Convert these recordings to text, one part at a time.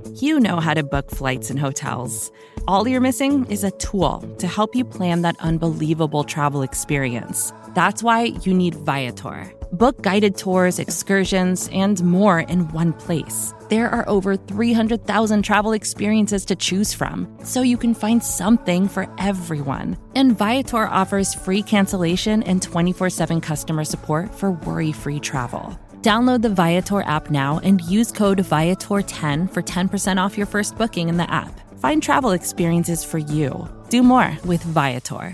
You know how to book flights and hotels. All you're missing is a tool to help you plan that unbelievable travel experience. That's why you need Viator. Book guided tours, excursions, and more in one place. There are over 300,000 travel experiences to choose from, so you can find something for everyone. And Viator offers free cancellation and 24/7 customer support for worry-free travel. Download the Viator app now and use code Viator10 for 10% off your first booking in the app. Find travel experiences for you. Do more with Viator.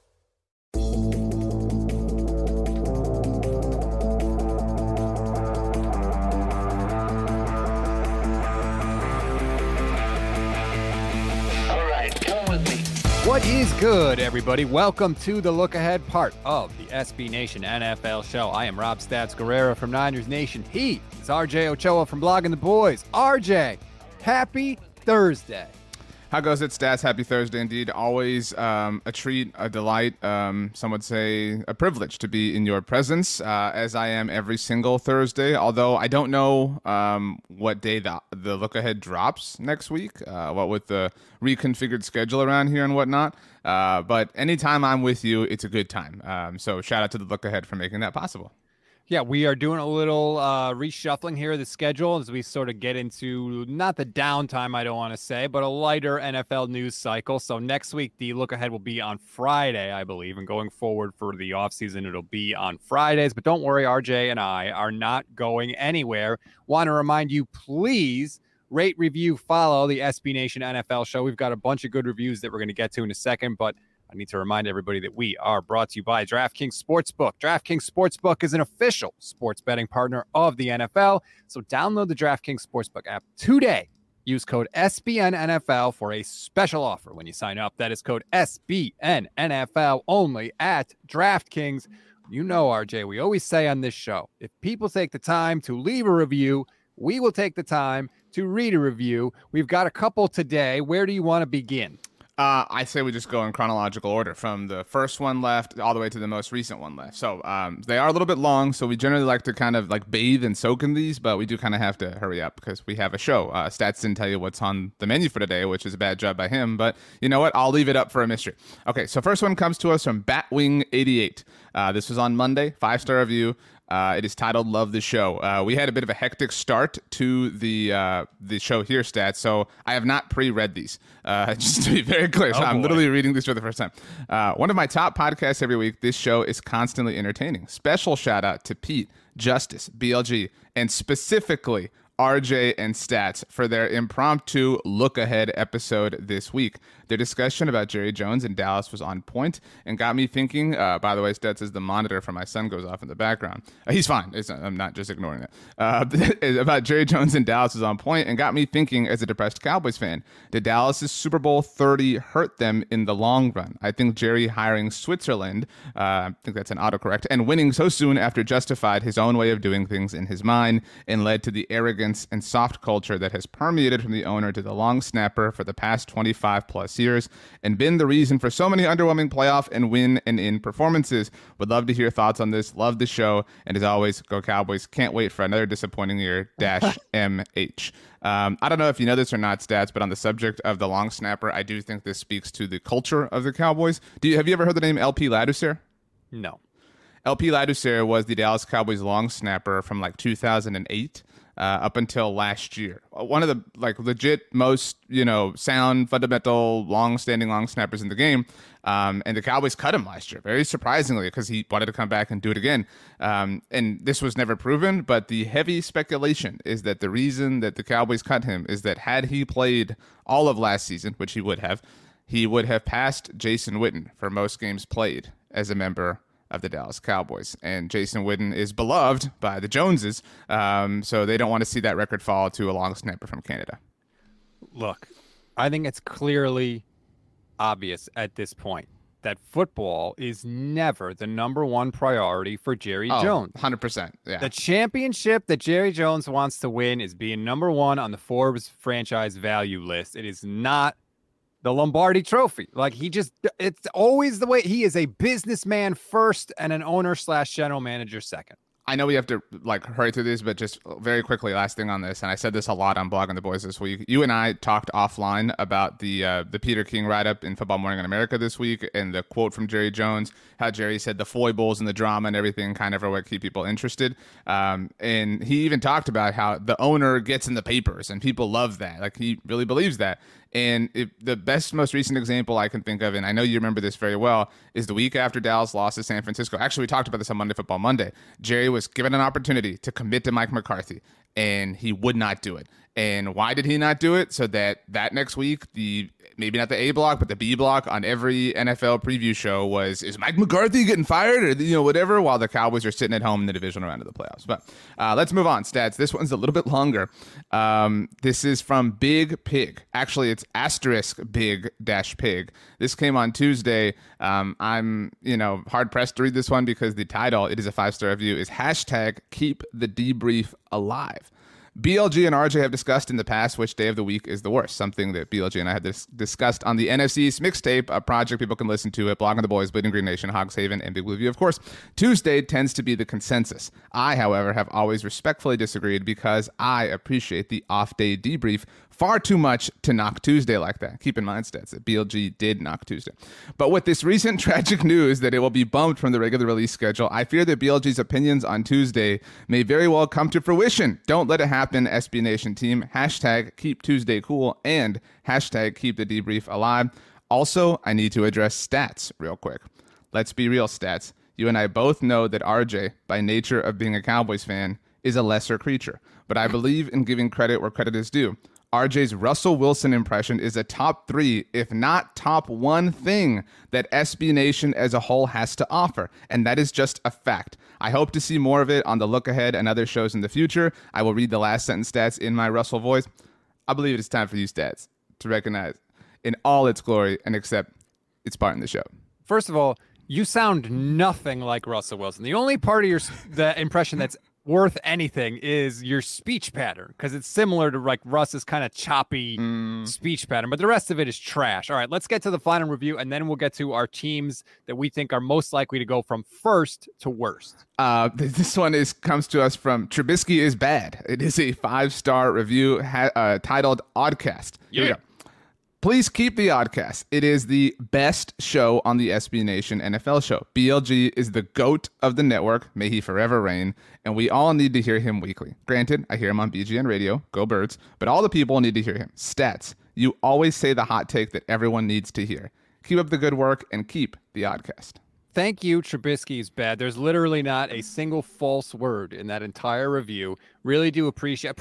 What is good, everybody? Welcome to the Look Ahead part of the SB Nation NFL show. I am Rob Stats Guerrero from Niners Nation. He is RJ Ochoa from Blogging the Boys. RJ, happy Thursday. How goes it, Stats? Happy Thursday indeed. Always a treat, a delight, some would say a privilege to be in your presence, as I am every single Thursday, although I don't know what day the Look Ahead drops next week, what with the reconfigured schedule around here and whatnot. But anytime I'm with you, it's a good time. So shout out to the Look Ahead for making that possible. Yeah, we are doing a little reshuffling here of the schedule as we sort of get into not the downtime, I don't want to say, but a lighter NFL news cycle. So next week, the Look Ahead will be on Friday, I believe, and going forward for the offseason, it'll be on Fridays. But don't worry, RJ and I are not going anywhere. Want to remind you, please rate, review, follow the SB Nation NFL show. We've got a bunch of good reviews that we're going to get to in a second, but I need to remind everybody that we are brought to you by DraftKings Sportsbook. DraftKings Sportsbook is an official sports betting partner of the NFL. So download the DraftKings Sportsbook app today. Use code SBNNFL for a special offer when you sign up. That is code SBNNFL only at DraftKings. You know, RJ, we always say on this show, if people take the time to leave a review, we will take the time to read a review. We've got a couple today. Where do you want to begin? I say we just go in chronological order from the first one left all the way to the most recent one left. So they are a little bit long, so we generally like to kind of like bathe and soak in these, but we do kind of have to hurry up because we have a show. Stats didn't tell you what's on the menu for today, which is a bad job by him, but you know what? I'll leave it up for a mystery. Okay, so first one comes to us from Batwing88. This was on Monday, 5-star review. It is titled "Love the Show." We had a bit of a hectic start to the show here, Stats. So I have not pre-read these, just to be very clear. So I'm literally reading these for the first time. One of my top podcasts every week. This show is constantly entertaining. Special shout out to Pete, Justice, BLG, and specifically RJ and Stats for their impromptu look ahead episode this week. Their discussion about Jerry Jones in Dallas was on point and got me thinking. By the way, Stats is the monitor for my son goes off in the background. He's fine. I'm not just ignoring it. About Jerry Jones in Dallas was on point and got me thinking as a depressed Cowboys fan. Did Dallas's Super Bowl 30 hurt them in the long run? I think Jerry hiring Switzerland, I think that's an autocorrect, and winning so soon after justified his own way of doing things in his mind and led to the arrogance and soft culture that has permeated from the owner to the long snapper for the past 25 plus years and been the reason for so many underwhelming playoff and win and in performances. Would love to hear thoughts on this. Love the show. And as always, go Cowboys. Can't wait for another disappointing year. -MH. I don't know if you know this or not, Stats, but on the subject of the long snapper, I do think this speaks to the culture of the Cowboys. Have you ever heard the name LP Ladouceur? No. LP Ladouceur was the Dallas Cowboys long snapper from like 2008. Up until last year. One of the legit most, sound, fundamental, long-standing long snappers in the game. And the Cowboys cut him last year, very surprisingly, because he wanted to come back and do it again. And this was never proven, but the heavy speculation is that the reason that the Cowboys cut him is that had he played all of last season, which he would have passed Jason Witten for most games played as a member of the Dallas Cowboys. And Jason Witten is beloved by the Joneses, so they don't want to see that record fall to a long snapper from Canada. Look, I think it's clearly obvious at this point that football is never the number one priority for Jerry Jones. 100%. Yeah. The championship that Jerry Jones wants to win is being number one on the Forbes franchise value list. It is not the Lombardi Trophy. It's always the way. He is a businessman first and an owner/general manager second. I know we have to like hurry through this, but just very quickly, last thing on this, and I said this a lot on Blogging the Boys this week. You and I talked offline about the Peter King write-up in Football Morning in America this week, and the quote from Jerry Jones, how Jerry said the foibles and the drama and everything kind of are what keep people interested. And he even talked about how the owner gets in the papers, and people love that. Like, he really believes that. And the best, most recent example I can think of, and I know you remember this very well, is the week after Dallas lost to San Francisco. Actually, we talked about this on Monday Football Monday. Jerry was given an opportunity to commit to Mike McCarthy, and he would not do it. And why did he not do it? So that next week, maybe not the A block, but the B block on every NFL preview show was, is Mike McCarthy getting fired, or whatever, while the Cowboys are sitting at home in the divisional round of the playoffs. But let's move on. Stats. This one's a little bit longer. This is from Big Pig. Actually, it's asterisk big-pig. This came on Tuesday. I'm hard pressed to read this one because the title, it is a 5-star review, is #keep the debrief alive. BLG and RJ have discussed in the past which day of the week is the worst, something that BLG and I had discussed on the NFC East mixtape, a project people can listen to at Blogging the Boys, Bleeding Green Nation, Hogs Haven, and Big Blue View. Of course, Tuesday tends to be the consensus. I, however, have always respectfully disagreed because I appreciate the off-day debrief far too much to knock Tuesday like that. Keep in mind, Stats, that BLG did knock Tuesday. But with this recent tragic news that it will be bumped from the regular release schedule, I fear that BLG's opinions on Tuesday may very well come to fruition. Don't let it happen, SB Nation team. #keep Tuesday cool and #keep the debrief alive. Also, I need to address Stats real quick. Let's be real, Stats. You and I both know that RJ, by nature of being a Cowboys fan, is a lesser creature. But I believe in giving credit where credit is due. RJ's Russell Wilson impression is a top 3, if not top 1 thing that SB Nation as a whole has to offer. And that is just a fact. I hope to see more of it on the Look Ahead and other shows in the future. I will read the last sentence, Stats, in my Russell voice. I believe it is time for you, Stats, to recognize in all its glory and accept its part in the show. First of all, you sound nothing like Russell Wilson. The only part of the impression that's worth anything is your speech pattern, because it's similar to like Russ's kind of choppy speech pattern, but the rest of it is trash. All right, let's get to the final review, and then we'll get to our teams that we think are most likely to go from first to worst. This one comes to us from Trubisky is Bad. It is a 5-star review titled Oddcast. Here we go. Please keep the Oddcast. It is the best show on the SB Nation NFL show. BLG is the GOAT of the network. May he forever reign. And we all need to hear him weekly. Granted, I hear him on BGN Radio. Go Birds. But all the people need to hear him. Stats. You always say the hot take that everyone needs to hear. Keep up the good work and keep the Oddcast. Thank you, Trubisky is Bad. There's literally not a single false word in that entire review. Really do appreciate,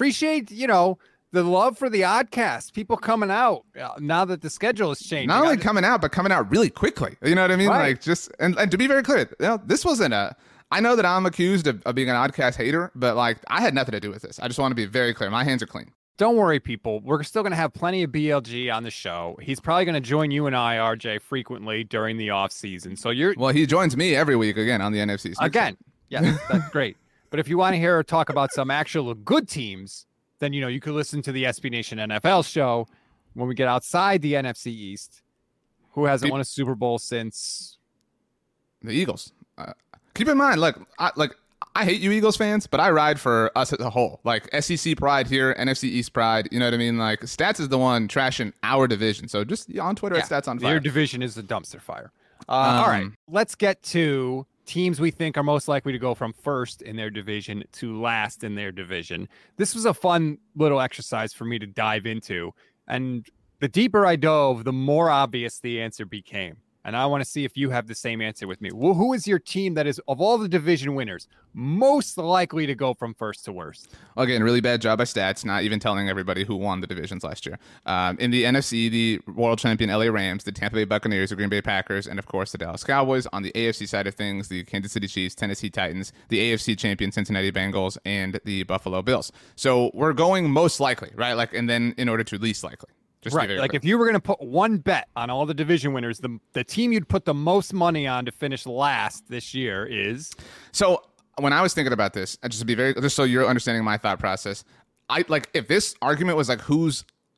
the love for the Oddcast, people coming out now that the schedule has changed. Not only coming out, but coming out really quickly. You know what I mean? Right. Like, just and to be very clear, this wasn't I know that I'm accused of being an Oddcast hater, but like, I had nothing to do with this. I just want to be very clear. My hands are clean. Don't worry, people. We're still going to have plenty of BLG on the show. He's probably going to join you and I, RJ, frequently during the off season. So well, he joins me every week again on the NFC. Again, yeah, that's great. But if you want to hear her talk about some actual good teams, then, you could listen to the SB Nation NFL show when we get outside the NFC East. Who hasn't won a Super Bowl since? The Eagles. Keep in mind, look, I hate you Eagles fans, but I ride for us as a whole. Like, SEC pride here, NFC East pride, you know what I mean? Like, Stats is the one trashing our division. So just on Twitter at Stats on Fire. Your division is a dumpster fire. All right, let's get to teams we think are most likely to go from first in their division to last in their division. This was a fun little exercise for me to dive into. And the deeper I dove, the more obvious the answer became. And I want to see if you have the same answer with me. Well, who is your team that is, of all the division winners, most likely to go from first to worst? Again, really bad job by Stats, not even telling everybody who won the divisions last year. In the NFC, the world champion LA Rams, the Tampa Bay Buccaneers, the Green Bay Packers, and of course the Dallas Cowboys. On the AFC side of things, the Kansas City Chiefs, Tennessee Titans, the AFC champion Cincinnati Bengals, and the Buffalo Bills. So we're going most likely, right? Like, and then in order to least likely. Just right. Like, if you were going to put one bet on all the division winners, the team you'd put the most money on to finish last this year is? So when I was thinking about this, just so you're understanding my thought process, if this argument was like who's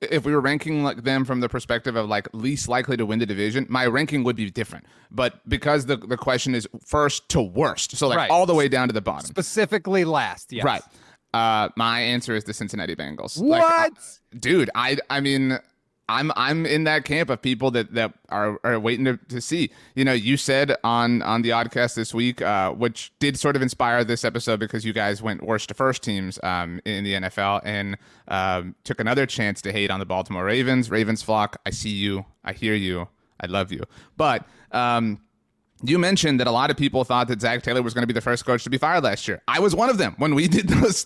if we were ranking like them from the perspective of like least likely to win the division, my ranking would be different. But because the question is first to worst, so like all the way down to the bottom, specifically last, yes. Right. My answer is the Cincinnati Bengals. What? Dude, I mean, I'm in that camp of people that are waiting to see. You know, you said on the Oddcast this week, which did sort of inspire this episode because you guys went worst to first teams in the NFL and took another chance to hate on the Baltimore Ravens. Ravens flock, I see you, I hear you, I love you. But you mentioned that a lot of people thought that Zach Taylor was going to be the first coach to be fired last year. I was one of them when we did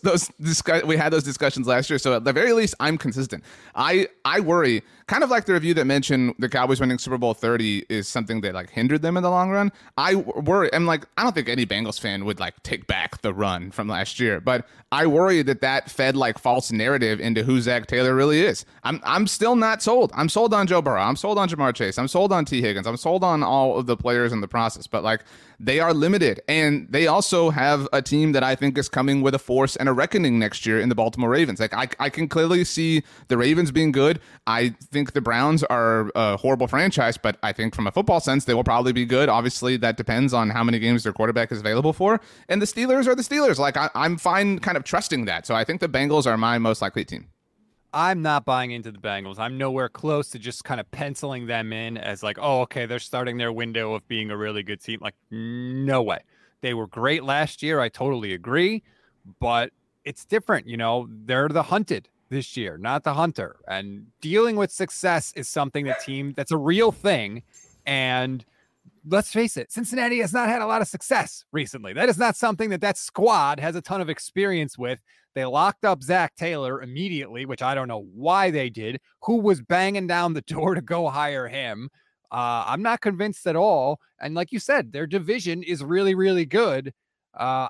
we had those discussions last year. So at the very least, I'm consistent. I worry, kind of like the review that mentioned the Cowboys winning Super Bowl 30 is something that like hindered them in the long run. I worry. I'm like, I don't think any Bengals fan would like take back the run from last year, but I worry that fed like false narrative into who Zach Taylor really is. I'm still not sold. I'm sold on Joe Burrow. I'm sold on Jamar Chase. I'm sold on T. Higgins. I'm sold on all of the players in the process, but like they are limited, and they also have a team that I think is coming with a force and a reckoning next year in the Baltimore Ravens. Like I can clearly see the Ravens being good. I think the Browns are a horrible franchise, but I think from a football sense, they will probably be good. Obviously, that depends on how many games their quarterback is available for. And the Steelers are the Steelers. Like I'm fine kind of trusting that. So I think the Bengals are my most likely team. I'm not buying into the Bengals. I'm nowhere close to just kind of penciling them in as like, oh, okay, they're starting their window of being a really good team. Like, no way. They were great last year. I totally agree. But it's different. You know, they're the hunted this year, not the hunter. And dealing with success is something that's a real thing. And let's face it, Cincinnati has not had a lot of success recently. That is not something that squad has a ton of experience with. They locked up Zach Taylor immediately, which I don't know why they did. Who was banging down the door to go hire him? I'm not convinced at all. And like you said, their division is really, really good. The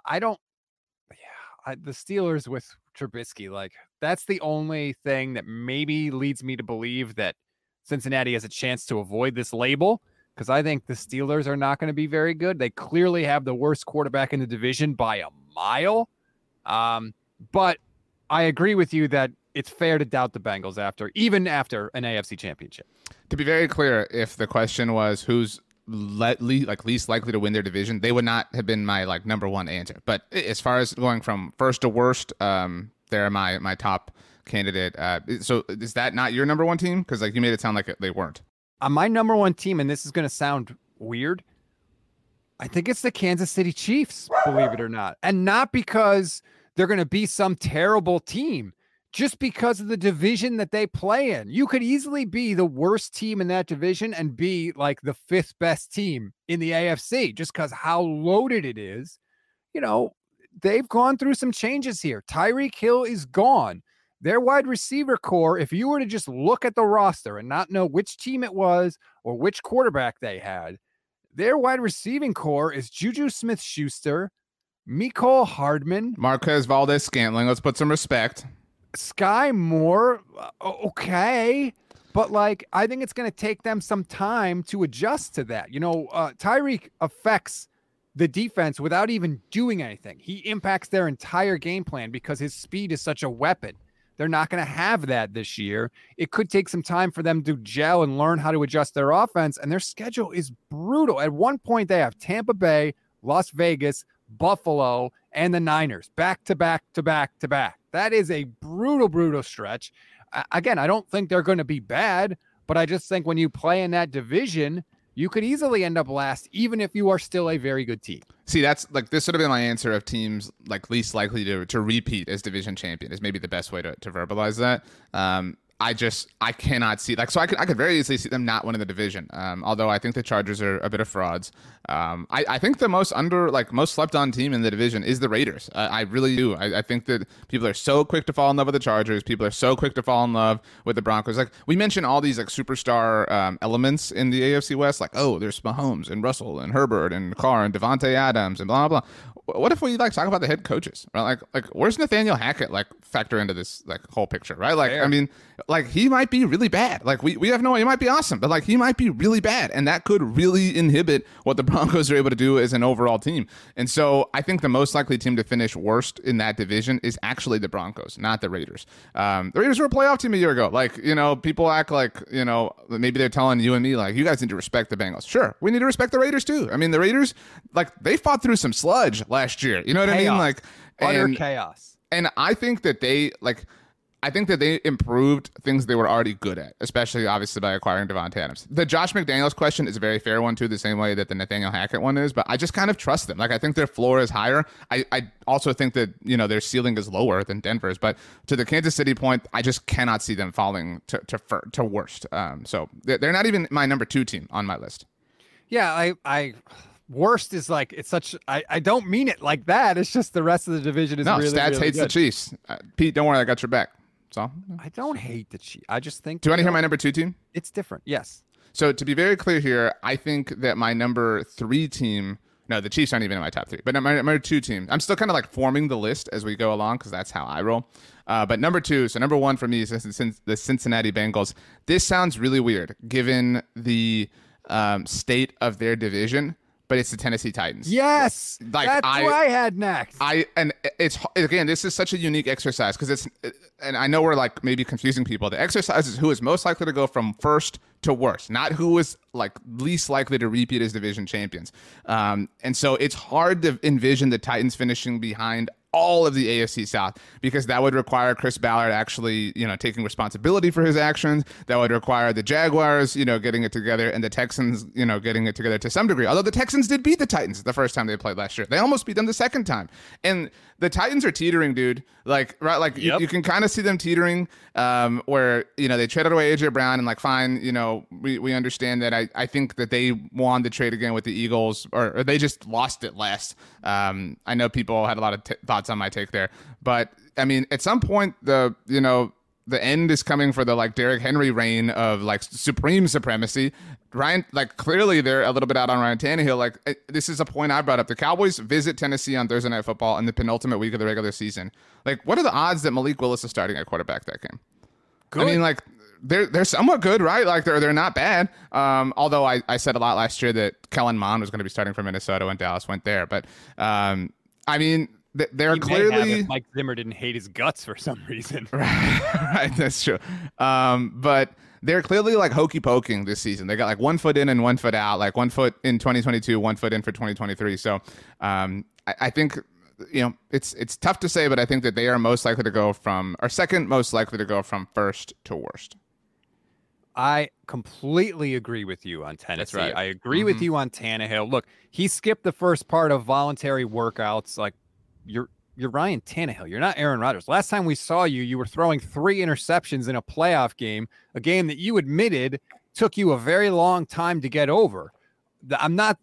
Steelers with Trubisky, like that's the only thing that maybe leads me to believe that Cincinnati has a chance to avoid this label, because I think the Steelers are not going to be very good. They clearly have the worst quarterback in the division by a mile. But I agree with you that it's fair to doubt the Bengals even after an AFC championship. To be very clear, if the question was who's least likely to win their division, they would not have been my like number one answer. But as far as going from first to worst, they're my top candidate. So is that not your number one team? Because like you made it sound like they weren't. My number one team, and this is going to sound weird, I think it's the Kansas City Chiefs, believe it or not. And not because they're going to be some terrible team, just because of the division that they play in. You could easily be the worst team in that division and be like the fifth best team in the AFC, just because how loaded it is. You know, they've gone through some changes here. Tyreek Hill is gone. Their wide receiver core, if you were to just look at the roster and not know which team it was or which quarterback they had, their wide receiving core is Juju Smith-Schuster, Mecole Hardman, Marquez Valdes-Scantling. Let's put some respect. Sky Moore. Okay. But like, I think it's going to take them some time to adjust to that. You know, Tyreek affects the defense without even doing anything. He impacts their entire game plan because his speed is such a weapon. They're not going to have that this year. It could take some time for them to gel and learn how to adjust their offense, and their schedule is brutal. At one point, they have Tampa Bay, Las Vegas, Buffalo, and the Niners back to back to back to back. That is a brutal, brutal stretch. Again, I don't think they're going to be bad, but I just think when you play in that division, you could easily end up last, even if you are still a very good team. See, that's like this sort of been my answer of teams like least likely to repeat as division champion is maybe the best way to verbalize that. I cannot see like, so I could very easily see them not winning the division. Although I think the Chargers are a bit of frauds. I think the most slept on team in the division is the Raiders. I really do. I think that people are so quick to fall in love with the Chargers. People are so quick to fall in love with the Broncos. Like we mentioned all these like superstar elements in the AFC West. Like, oh, there's Mahomes and Russell and Herbert and Carr and Devontae Adams and blah, blah, blah. What if we like talk about the head coaches, right? Like where's Nathaniel Hackett like factor into this like whole picture, right? Like, I mean, like he might be really bad. Like we have no idea. He might be awesome, but like he might be really bad. And that could really inhibit what the Broncos are able to do as an overall team. And so I think the most likely team to finish worst in that division is actually the Broncos, not the Raiders. The Raiders were a playoff team a year ago. Like, people act like, maybe they're telling you and me, like, you guys need to respect the Bengals. Sure, we need to respect the Raiders too. I mean, the Raiders, like, they fought through some sludge last year. You know what I mean? Like, utter chaos. And I think that they improved things they were already good at, especially obviously by acquiring Devontae Adams. The Josh McDaniels question is a very fair one too, the same way that the Nathaniel Hackett one is, but I just kind of trust them. Like, I think their floor is higher. I also think that, their ceiling is lower than Denver's, but to the Kansas City point, I just cannot see them falling to worst. So they're not even my number 2 team on my list. Yeah, worst is like, it's such, I don't mean it like that. It's just the rest of the division is really, Stats really hates good. the Chiefs. Pete, don't worry, I got your back. So I don't hate the Chiefs. I just think. Do you want to hear my number 2 team? It's different. Yes. So to be very clear here, I think that my number 3 team. No, the Chiefs aren't even in my top 3. But my number 2 team. I'm still kind of like forming the list as we go along because that's how I roll. But number 2. So number 1 for me is the Cincinnati Bengals. This sounds really weird given the state of their division. But it's the Tennessee Titans. Yes, like that's who I had next. And it's, again, this is such a unique exercise because and I know we're like maybe confusing people. The exercise is who is most likely to go from first to worst, not who is like least likely to repeat as division champions. And so it's hard to envision the Titans finishing behind all of the AFC South because that would require Chris Ballard actually, taking responsibility for his actions. That would require the Jaguars, getting it together, and the Texans, getting it together to some degree. Although the Texans did beat the Titans the first time they played last year. They almost beat them the second time. And the Titans are teetering, dude. Like, right, like yep. you can kind of see them teetering where, they traded away AJ Brown and like, fine, we understand that. I think that they won the trade again with the Eagles or they just lost it last. I know people had a lot of thoughts on my take there, but I mean, at some point the end is coming for the like Derrick Henry reign of like supreme supremacy. Ryan, like clearly they're a little bit out on Ryan Tannehill. Like this is a point I brought up. The Cowboys visit Tennessee on Thursday Night Football in the penultimate week of the regular season. Like, what are the odds that Malik Willis is starting at quarterback that game? Good. I mean, like they're somewhat good, right? Like they're not bad. Although I said a lot last year that Kellen Mond was going to be starting for Minnesota when Dallas went there, but I mean. They're clearly Mike Zimmer didn't hate his guts for some reason. Right, that's true. But they're clearly like hokey poking this season. They got like 1 foot in and 1 foot out, like 1 foot in 2022, 1 foot in for 2023. So I think it's tough to say, but I think that they are most likely to go from or second most likely to go from first to worst. I completely agree with you on Tennessee. That's right. I agree with you on Tannehill. Look, he skipped the first part of voluntary workouts. Like you're Ryan Tannehill. You're not Aaron Rodgers. Last time we saw you, you were throwing 3 interceptions in a playoff game, a game that you admitted took you a very long time to get over. I'm not,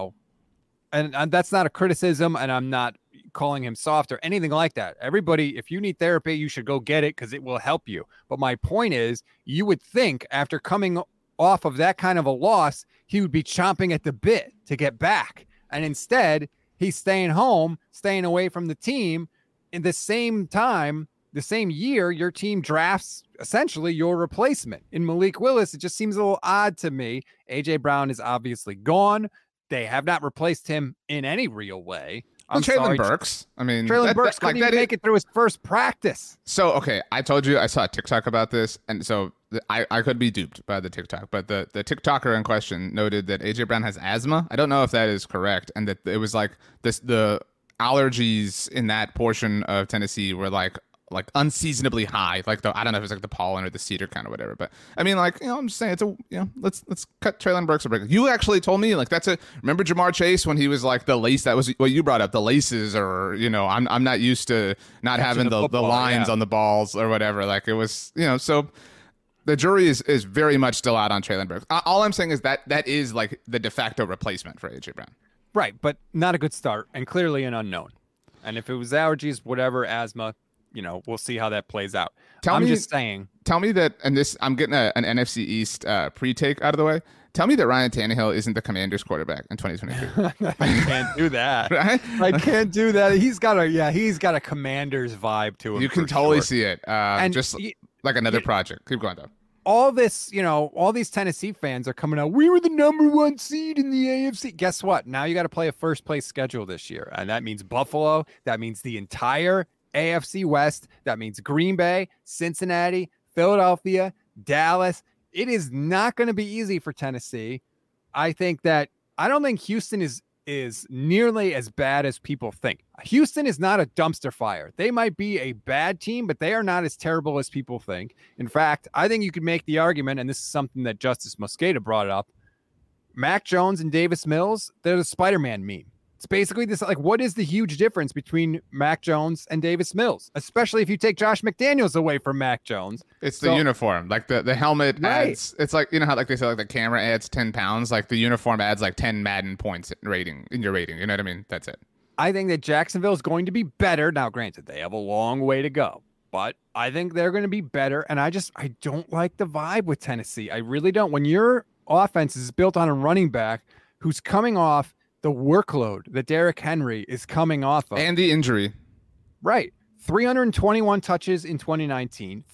and that's not a criticism, and I'm not calling him soft or anything like that. Everybody, if you need therapy, you should go get it because it will help you. But my point is, you would think after coming off of that kind of a loss, he would be chomping at the bit to get back. And instead, he's staying home, staying away from the team. In the same time, the same year, your team drafts essentially your replacement in Malik Willis. It just seems a little odd to me. AJ Brown is obviously gone. They have not replaced him in any real way. Traylon Burks. I mean, Traylon Burks couldn't even make it through his first practice. So, okay, I told you I saw a TikTok about this, and so I could be duped by the TikTok, but the TikToker in question noted that AJ Brown has asthma. I don't know if that is correct, and that it was like the allergies in that portion of Tennessee were like unseasonably high. Like I don't know if it's like the pollen or the cedar kind of whatever, but I mean, like, I'm just saying it's let's cut Traylon Burks a break. You actually told me like remember Jamar Chase when he was like the lace, that was what you brought up, the laces, or I'm not used to not having the lines on the balls or whatever. Like it was, so the jury is very much still out on Traylon Burks. All I'm saying is that is like the de facto replacement for AJ Brown. Right, but not a good start and clearly an unknown. And if it was allergies, whatever, asthma, we'll see how that plays out. Just saying. Tell me that, and this, I'm getting an NFC East pre-take out of the way. Tell me that Ryan Tannehill isn't the Commanders quarterback in 2023. I can't do that. Right? I can't do that. He's got a Commanders vibe to him. You can totally see it. like another project. Keep going though. All this, all these Tennessee fans are coming out. We were the number 1 seed in the AFC. Guess what? Now you got to play a first place schedule this year. And that means Buffalo. That means the entire AFC West. That means Green Bay, Cincinnati, Philadelphia, Dallas. It is not going to be easy for Tennessee. I don't think Houston is nearly as bad as people think. Houston is not a dumpster fire. They might be a bad team, but they are not as terrible as people think. In fact, I think you could make the argument, and this is something that Justice Mosqueda brought up, Mac Jones and Davis Mills, they're the Spider-Man meme. It's basically this, like, what is the huge difference between Mac Jones and Davis Mills, especially if you take Josh McDaniels away from Mac Jones? It's the uniform, like the helmet adds. It's like, how like they say, like the camera adds 10 pounds, like the uniform adds like 10 Madden points in your rating. You know what I mean? That's it. I think that Jacksonville is going to be better. Now, granted, they have a long way to go, but I think they're going to be better. And I don't like the vibe with Tennessee. I really don't. When your offense is built on a running back who's coming off the workload that Derrick Henry is coming off of. And the injury. Right. 321 touches in 2019,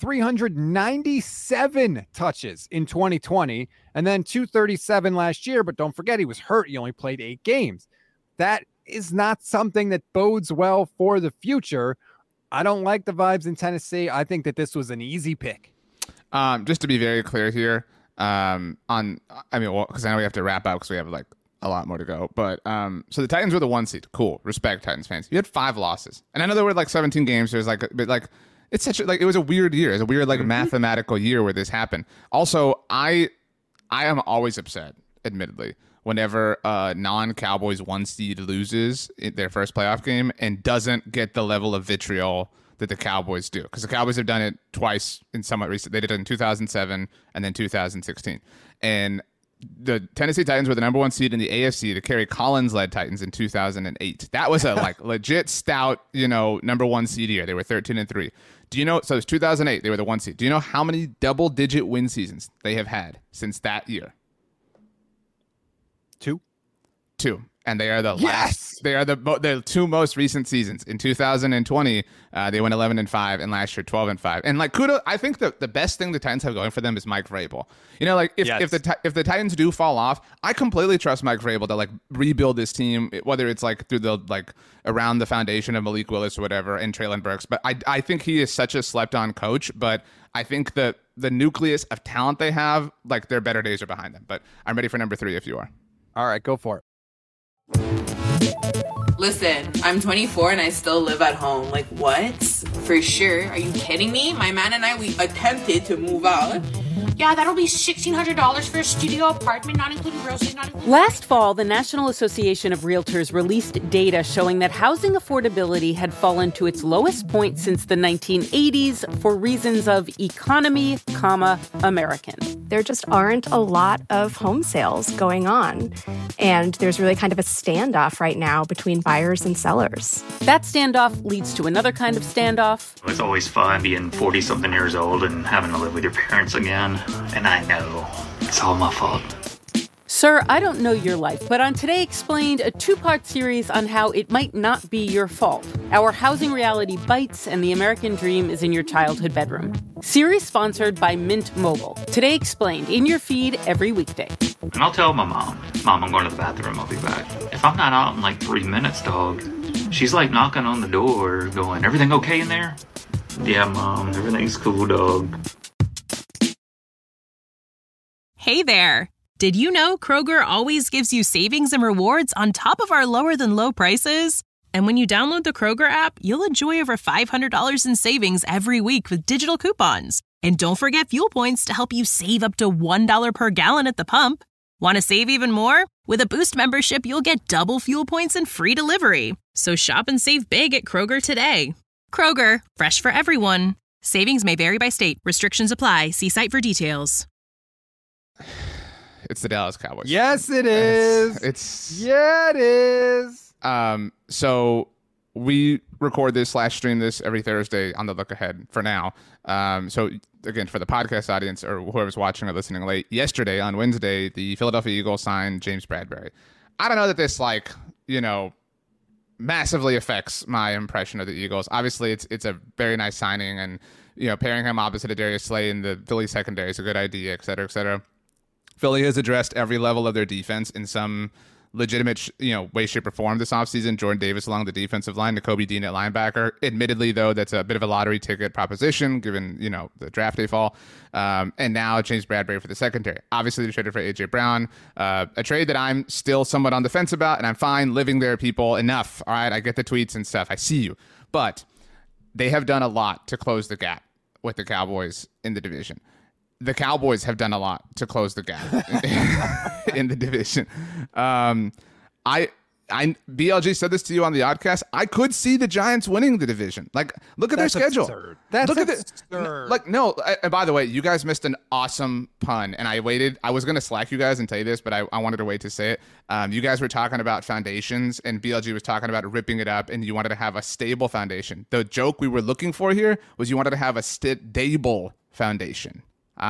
397 touches in 2020, and then 237 last year. But don't forget, he was hurt. He only played 8 games. That is not something that bodes well for the future. I don't like the vibes in Tennessee. I think that this was an easy pick. Just to be very clear here, because I know we have to wrap up because we have like a lot more to go. But so the Titans were the 1 seed. Cool. Respect, Titans fans. You had 5 losses. And I know there were like 17 games. There's like, but like, it's such a, like, it was a weird year. It's a weird, like, mathematical year where this happened. Also, I am always upset, admittedly, whenever non-Cowboys 1 seed loses their first playoff game and doesn't get the level of vitriol that the Cowboys do. Because the Cowboys have done it twice in somewhat recent. They did it in 2007 and then 2016. And the Tennessee Titans were the number 1 seed in the AFC to carry Collins-led Titans in 2008. That was a like legit stout, number 1 seed year. They were 13-3. Do you know? So it's 2008. They were the 1 seed. Do you know how many double-digit win seasons they have had since that year? 2. And they are the last. They are the 2 most recent seasons. In 2020, they went 11-5, and last year 12-5. And like kudos, I think the best thing the Titans have going for them is Mike Vrabel. Like if the Titans do fall off, I completely trust Mike Vrabel to like rebuild this team, whether it's like through the like around the foundation of Malik Willis or whatever and Treylon Burks. But I think he is such a slept-on coach. But I think that the nucleus of talent they have, like their better days are behind them. But I'm ready for number 3 if you are. All right, go for it. Listen, I'm 24 and I still live at home. Like, what? For sure. Are you kidding me? My man and I, we attempted to move out. Yeah, that'll be $1,600 for a studio apartment, not including groceries, not including... Last fall, the National Association of Realtors released data showing that housing affordability had fallen to its lowest point since the 1980s for reasons of economy, American. There just aren't a lot of home sales going on. And there's really kind of a standoff right now between buyers and sellers. That standoff leads to another kind of standoff. It's always fun being 40-something years old and having to live with your parents again. And I know it's all my fault. Sir, I don't know your life, but on Today Explained, a 2-part series on how it might not be your fault. Our housing reality bites and the American dream is in your childhood bedroom. Series sponsored by Mint Mobile. Today Explained, in your feed every weekday. And I'll tell my mom, I'm going to the bathroom, I'll be back. If I'm not out in like 3 minutes, dog, she's like knocking on the door going, everything okay in there? Yeah, Mom, everything's cool, dog. Hey there! Did you know Kroger always gives you savings and rewards on top of our lower-than-low prices? And when you download the Kroger app, you'll enjoy over $500 in savings every week with digital coupons. And don't forget fuel points to help you save up to $1 per gallon at the pump. Want to save even more? With a Boost membership, you'll get double fuel points and free delivery. So shop and save big at Kroger today. Kroger, fresh for everyone. Savings may vary by state. Restrictions apply. See site for details. It's the Dallas Cowboys. Yes, it is. Yeah, it is. So we record this / stream this every Thursday on the Look Ahead for now. So again, for the podcast audience or whoever's watching or listening late, yesterday on Wednesday, the Philadelphia Eagles signed James Bradbury. I don't know that this massively affects my impression of the Eagles. Obviously, it's a very nice signing, and pairing him opposite of Darius Slay in the Philly secondary is a good idea, et cetera, et cetera. Philly has addressed every level of their defense in some legitimate, way, shape, or form this offseason. Jordan Davis along the defensive line, Nakobe Dean at linebacker. Admittedly, though, that's a bit of a lottery ticket proposition given, the draft day fall. And now James Bradbury for the secondary. Obviously, they traded for A.J. Brown, a trade that I'm still somewhat on the fence about, and I'm fine living there, people. Enough. All right, I get the tweets and stuff. I see you. But they have done a lot to close the gap with the Cowboys in the division. The Cowboys have done a lot to close the gap in the division. BLG said this to you on the Oddcast. I could see the Giants winning the division. Like, look at their schedule. Absurd. That's absurd. And by the way, you guys missed an awesome pun, and I waited. I was going to slack you guys and tell you this, but I wanted to wait to say it. You guys were talking about foundations, and BLG was talking about ripping it up, and you wanted to have a stable foundation. The joke we were looking for here was you wanted to have a stable foundation.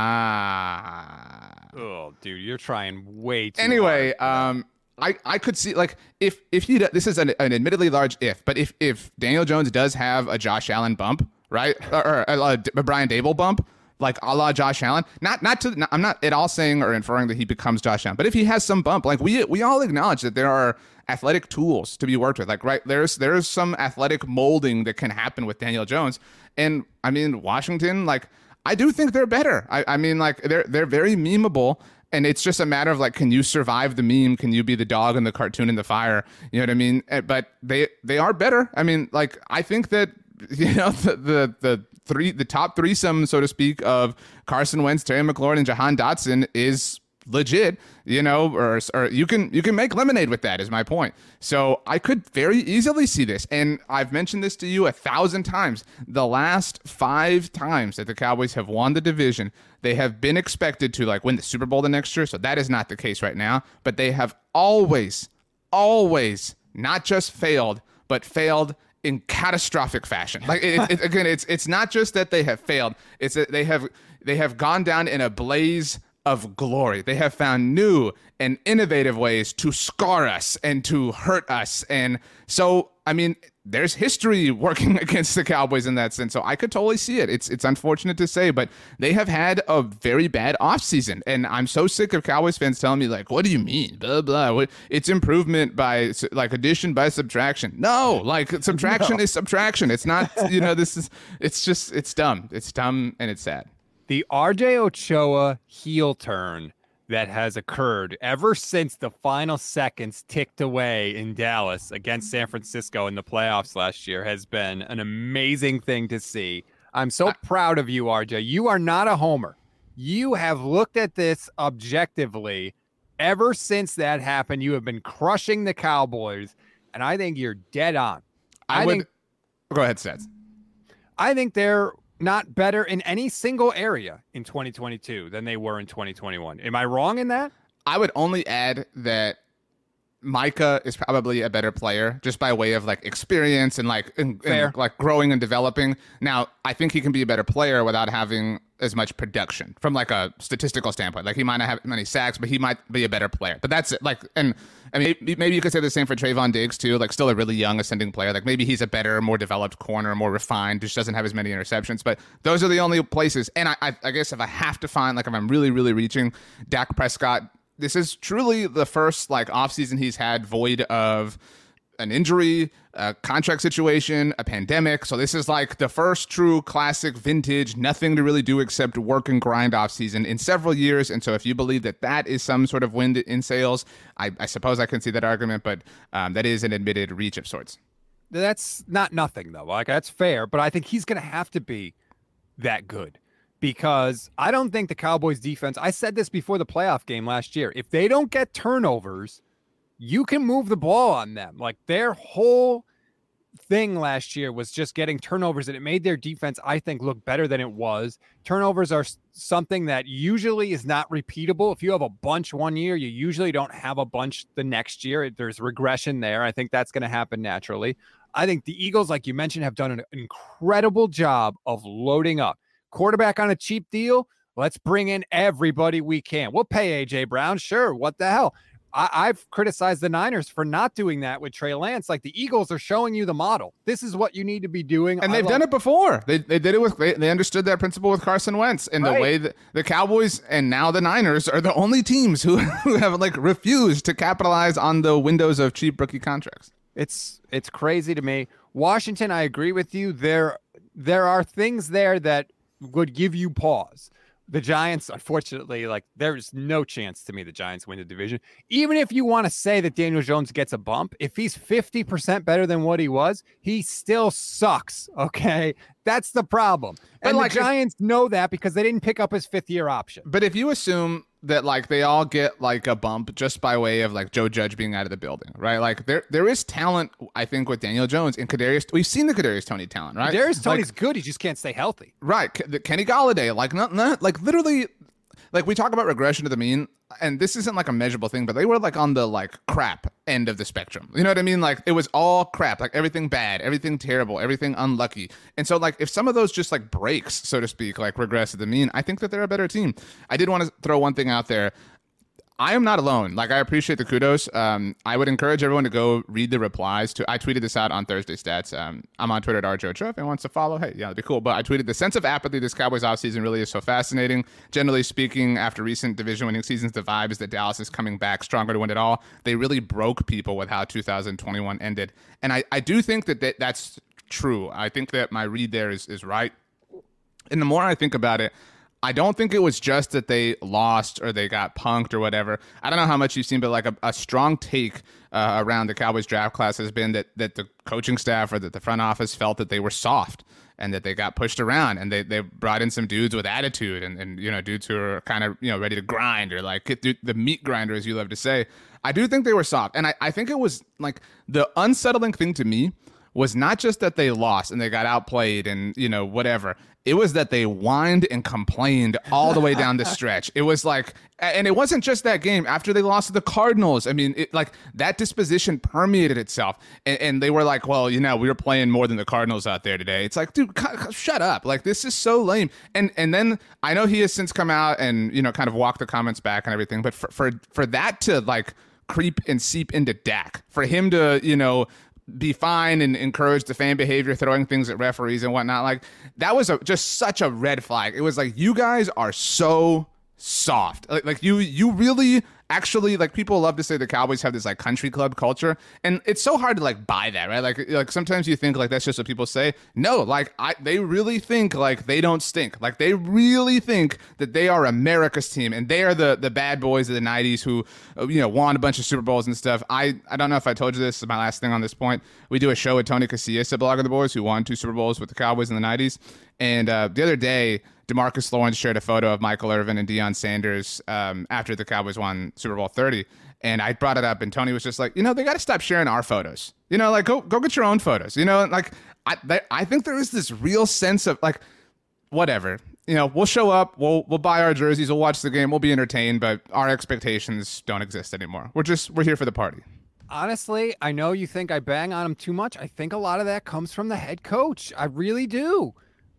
Oh, dude, you're trying way too Anyway, hard. I could see, like, if he this is an admittedly large if, but if Daniel Jones does have a Josh Allen bump, right, or a Brian Daboll bump, like a la Josh Allen, I'm not at all saying or inferring that he becomes Josh Allen, but if he has some bump, like we all acknowledge that there are athletic tools to be worked with, like, right, there's some athletic molding that can happen with Daniel Jones, and I mean Washington, like, I do think they're better. I mean, like, they're very memeable, and it's just a matter of, like, can you survive the meme? Can you be the dog in the cartoon in the fire? You know what I mean? But they are better. I mean, like, I think that, the top threesome, so to speak, of Carson Wentz, Terry McLaurin, and Jahan Dotson is legit, or you can make lemonade with that, is my point. So I could very easily see this, and I've mentioned this to you 1,000 times. The last 5 times that the Cowboys have won the division, they have been expected to, like, win the Super Bowl the next year, so that is not the case right now, but they have always not just failed, but failed in catastrophic fashion. Like, again, it's not just that they have failed, it's that they have gone down in a blaze of glory. They have found new and innovative ways to scar us and to hurt us. And so, I mean, there's history working against the Cowboys in that sense. So I could totally see it. It's unfortunate to say, but they have had a very bad offseason. And I'm so sick of Cowboys fans telling me, like, what do you mean? Blah, blah. It's improvement by, like, addition by subtraction. No, like, subtraction is subtraction. It's not, it's dumb. It's dumb and it's sad. The RJ Ochoa heel turn that has occurred ever since the final seconds ticked away in Dallas against San Francisco in the playoffs last year has been an amazing thing to see. I'm so proud of you, RJ. You are not a homer. You have looked at this objectively. Ever since that happened, you have been crushing the Cowboys, and I think you're dead on. Go ahead, Seth. I think they're not better in any single area in 2022 than they were in 2021. Am I wrong in that? I would only add that Micah is probably a better player just by way of, like, experience and like growing and developing. Now, I think he can be a better player without having as much production from, like, a statistical standpoint. Like, he might not have many sacks, but he might be a better player. But that's it. Like, and I mean, maybe you could say the same for Trayvon Diggs too. Like, still a really young ascending player. Like, maybe he's a better, more developed corner, more refined, just doesn't have as many interceptions. But those are the only places. And I guess if I have to find, like, if I'm really, really reaching, Dak Prescott, this is truly the first, like, offseason he's had void of an injury, a contract situation, a pandemic. So this is, like, the first true classic vintage, nothing to really do except work and grind offseason in several years. And so if you believe that that is some sort of wind in sails, I suppose I can see that argument, but that is an admitted reach of sorts. That's not nothing, though. Like, that's fair, but I think he's going to have to be that good. Because I don't think the Cowboys defense, I said this before the playoff game last year, if they don't get turnovers, you can move the ball on them. Like, their whole thing last year was just getting turnovers, and it made their defense, I think, look better than it was. Turnovers are something that usually is not repeatable. If you have a bunch one year, you usually don't have a bunch the next year. There's regression there. I think that's going to happen naturally. I think the Eagles, like you mentioned, have done an incredible job of loading up. Quarterback on a cheap deal, let's bring in everybody we can. We'll pay A.J. Brown, sure, what the hell. I've criticized the Niners for not doing that with Trey Lance. Like, the Eagles are showing you the model. This is what you need to be doing. And they've done it before. They did it with, they understood that principle with Carson Wentz, and the way that the Cowboys and now the Niners are the only teams who have like refused to capitalize on the windows of cheap rookie contracts. It's crazy to me. Washington, I agree with you. There are things there that would give you pause. The Giants, unfortunately, like, there's no chance to me the Giants win the division. Even if you want to say that Daniel Jones gets a bump, if he's 50% better than what he was, he still sucks, okay? That's the problem. And like, the Giants know that because they didn't pick up his fifth-year option. But if you assume that, like, they all get, like, a bump just by way of, like, Joe Judge being out of the building, right? Like, there is talent, I think, with Daniel Jones and Kadarius. We've seen the Kadarius Toney talent, right? Kadarius Toney's good. He just can't stay healthy. Right. Kenny Golladay, like, not like, literally, like, we talk about regression to the mean, and this isn't like a measurable thing, but they were like on the like crap end of the spectrum. You know what I mean? Like, it was all crap, like everything bad, everything terrible, everything unlucky. And so, like, if some of those just like breaks, so to speak, like regress to the mean, I think that they're a better team. I did want to throw one thing out there. I am not alone. Like, I appreciate the kudos. I would encourage everyone to go read the replies to. I tweeted this out on Thursday Stats. I'm on Twitter at RJocho. If anyone wants to follow, hey, yeah, it'd be cool. But I tweeted, the sense of apathy this Cowboys offseason really is so fascinating. Generally speaking, after recent division-winning seasons, the vibe is that Dallas is coming back stronger to win it all. They really broke people with how 2021 ended. And I do think that that's true. I think that my read there is right. And the more I think about it, I don't think it was just that they lost or they got punked or whatever. I don't know how much you've seen, but like a strong take around the Cowboys draft class has been that the coaching staff or that the front office felt that they were soft and that they got pushed around, and they brought in some dudes with attitude and you know, dudes who are kind of, you know, ready to grind or like get through the meat grinder, as you love to say. I do think they were soft. And I think it was like the unsettling thing to me was not just that they lost and they got outplayed and, you know, whatever. It was that they whined and complained all the way down the stretch. It was like, and it wasn't just that game. After they lost to the Cardinals, I mean, it, like, that disposition permeated itself. And they were like, well, you know, we were playing more than the Cardinals out there today. It's like, dude, shut up. Like, this is so lame. And then I know he has since come out and, you know, kind of walked the comments back and everything. But for that to, like, creep and seep into Dak, for him to, you know, be fine and encourage the fan behavior, throwing things at referees and whatnot, like, that was just such a red flag. It was like, you guys are so soft. Like you really actually, like, people love to say the Cowboys have this like country club culture, and it's so hard to like buy that, right? Like sometimes you think like that's just what people say. No, like they really think like they don't stink. Like, they really think that they are America's team and they are the bad boys of the 90s who, you know, won a bunch of Super Bowls and stuff. I don't know if I told you this. This is my last thing on this point. We do a show with Tony Casillas at Blog of the Boys, who won 2 Super Bowls with the Cowboys in the 90s. And the other day, DeMarcus Lawrence shared a photo of Michael Irvin and Deion Sanders after the Cowboys won Super Bowl 30. And I brought it up, and Tony was just like, you know, they got to stop sharing our photos. You know, like, go get your own photos. You know, like, I think there is this real sense of, like, whatever. You know, we'll show up, we'll buy our jerseys, we'll watch the game, we'll be entertained, but our expectations don't exist anymore. We're here for the party. Honestly, I know you think I bang on him too much. I think a lot of that comes from the head coach. I really do.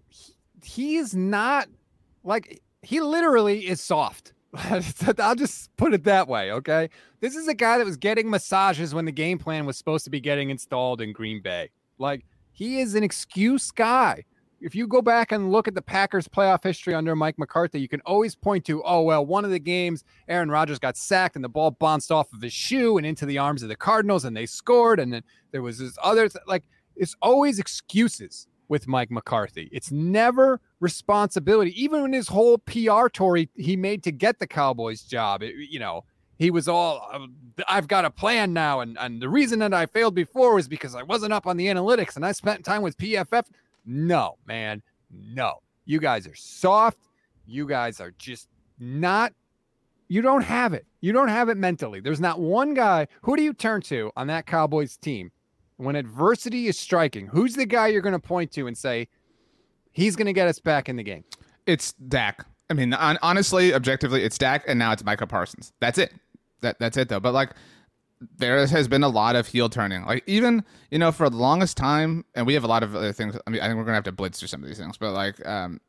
He is not, like, he literally is soft. I'll just put it that way, okay? This is a guy that was getting massages when the game plan was supposed to be getting installed in Green Bay. Like, he is an excuse guy. If you go back and look at the Packers' playoff history under Mike McCarthy, you can always point to, oh, well, one of the games, Aaron Rodgers got sacked and the ball bounced off of his shoe and into the arms of the Cardinals, and they scored, and then there was this other, like, it's always excuses with Mike McCarthy. It's never responsibility. Even in his whole PR tour he made to get the Cowboys job, you know, he was all, I've got a plan now, and the reason that I failed before was because I wasn't up on the analytics and I spent time with PFF. No, man, no. You guys are soft. You guys are just not, you don't have it. You don't have it mentally. There's not one guy. Who do you turn to on that Cowboys team when adversity is striking? Who's the guy you're going to point to and say, he's going to get us back in the game? It's Dak. I mean, honestly, objectively, it's Dak, and now it's Micah Parsons. That's it. That's it, though. But, like, there has been a lot of heel turning. Like, even, you know, for the longest time, and we have a lot of other things. I mean, I think we're going to have to blitz through some of these things. But, like,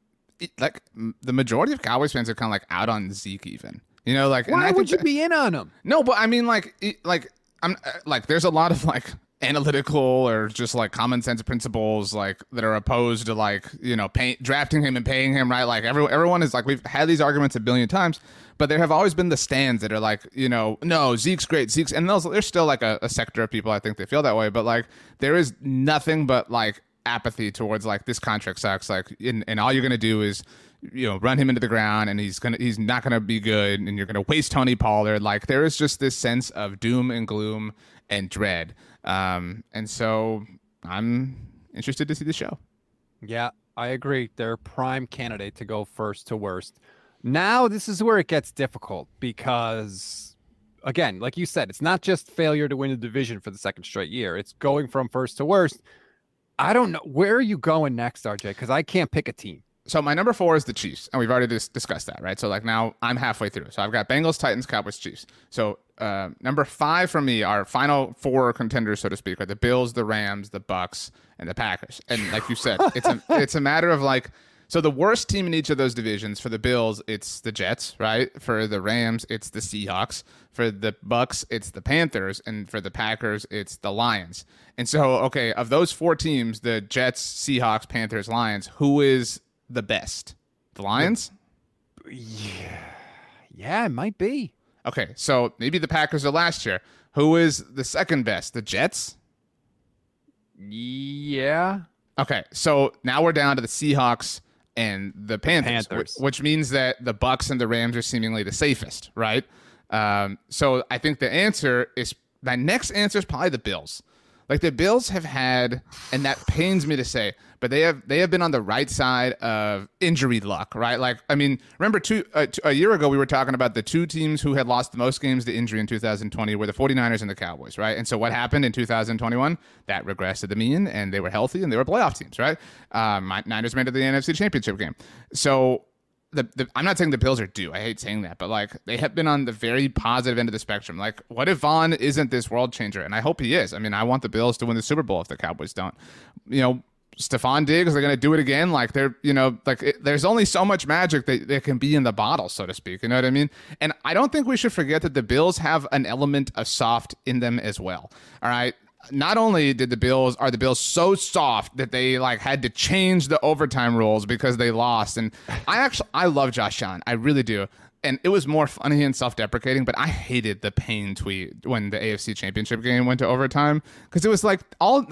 the majority of Cowboys fans are kind of like out on Zeke even. You know, like, why would you be in on him? No, but I mean, I'm like, there's a lot of like analytical or just like common sense principles like that are opposed to like, you know, drafting him and paying him, right? Like everyone is like, we've had these arguments a billion times, but there have always been the stands that are like, you know, no, Zeke's great, and there's still like a sector of people I think they feel that way, but like there is nothing but like apathy towards like this contract sucks, like, and all you're gonna do is, you know, run him into the ground, and he's not gonna be good, and you're gonna waste Tony Pollard. Like there is just this sense of doom and gloom and dread, and so I'm interested to see the show. Yeah, I agree. They're a prime candidate to go first to worst. Now this is where it gets difficult because, again, like you said, it's not just failure to win the division for the second straight year. It's going from first to worst. I don't know. Where are you going next, RJ? Because I can't pick a team. So my number 4 is the Chiefs, and we've already discussed that, right? So like now I'm halfway through. So I've got Bengals, Titans, Cowboys, Chiefs. So number 5 for me, our final 4 contenders, so to speak, are the Bills, the Rams, the Bucks, and the Packers. And like you said, it's a matter of like, so the worst team in each of those divisions, for the Bills, it's the Jets, right? For the Rams, it's the Seahawks. For the Bucks, it's the Panthers. And for the Packers, it's the Lions. And so, okay, of those 4 teams, the Jets, Seahawks, Panthers, Lions, who is the best? The Lions? Yeah, it might be. Okay, so maybe the Packers are last year. Who is the second best? The Jets? Yeah. Okay, so now we're down to the Seahawks and the Panthers. Which means that the Bucks and the Rams are seemingly the safest, right? So I think the answer is, my next answer is probably the Bills. Like the Bills have had, and that pains me to say, but they have been on the right side of injury luck, right? Like, I mean, remember a year ago we were talking about the 2 teams who had lost the most games to injury in 2020 were the 49ers and the Cowboys, right? And so what happened in 2021? That regressed to the mean, and they were healthy, and they were playoff teams, right? Niners made it to the NFC Championship game. So I'm not saying the Bills are due. I hate saying that, but like they have been on the very positive end of the spectrum. Like, what if Vaughn isn't this world changer? And I hope he is. I mean, I want the Bills to win the Super Bowl if the Cowboys don't. You know, Stephon Diggs, they're going to do it again. Like they're, you know, like there's only so much magic that can be in the bottle, so to speak. You know what I mean? And I don't think we should forget that the Bills have an element of soft in them as well. All right. Not only are the Bills so soft that they like had to change the overtime rules because they lost. And I love Josh Allen. I really do. And it was more funny and self-deprecating, but I hated the pain tweet when the AFC Championship game went to overtime, because it was like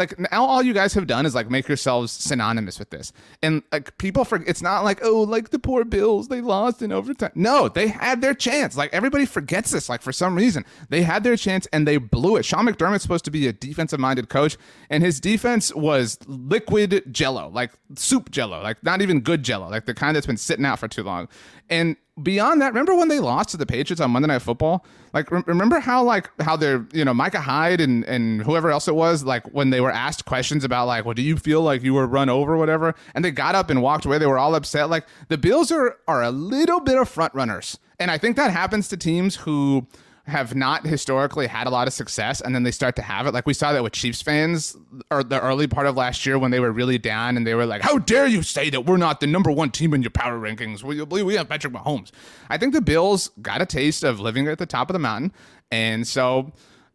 all you guys have done is like make yourselves synonymous with this. And like people it's not like, oh, like the poor Bills, they lost in overtime. No, they had their chance. Like everybody forgets this. Like for some reason, they had their chance and they blew it. Sean McDermott's supposed to be a defensive-minded coach, and his defense was liquid Jello, like soup Jello, like not even good Jello, like the kind that's been sitting out for too long. And beyond that, remember when they lost to the Patriots on Monday Night Football? Like, remember how they're, you know, Micah Hyde and whoever else it was, like when they were asked questions about like, well, do you feel like you were run over or whatever? And they got up and walked away. They were all upset. Like the Bills are a little bit of front runners. And I think that happens to teams who have not historically had a lot of success, and then they start to have it. Like we saw that with Chiefs fans or the early part of last year when they were really down and they were like, how dare you say that we're not the number 1 team in your power rankings? Will you believe we have Patrick Mahomes? I think the Bills got a taste of living at the top of the mountain. And so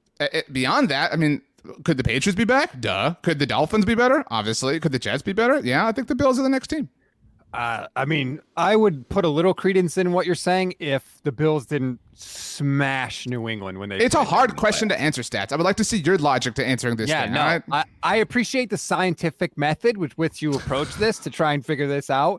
beyond that, I mean, could the Patriots be back? Duh. Could the Dolphins be better? Obviously. Could the Jets be better? Yeah, I think the Bills are the next team. I mean, I would put a little credence in what you're saying if the Bills didn't smash New England when they. It's a hard question to answer, Stats. I would like to see your logic to answering this. Yeah, thing, no, right? I appreciate the scientific method with which you approach this to try and figure this out.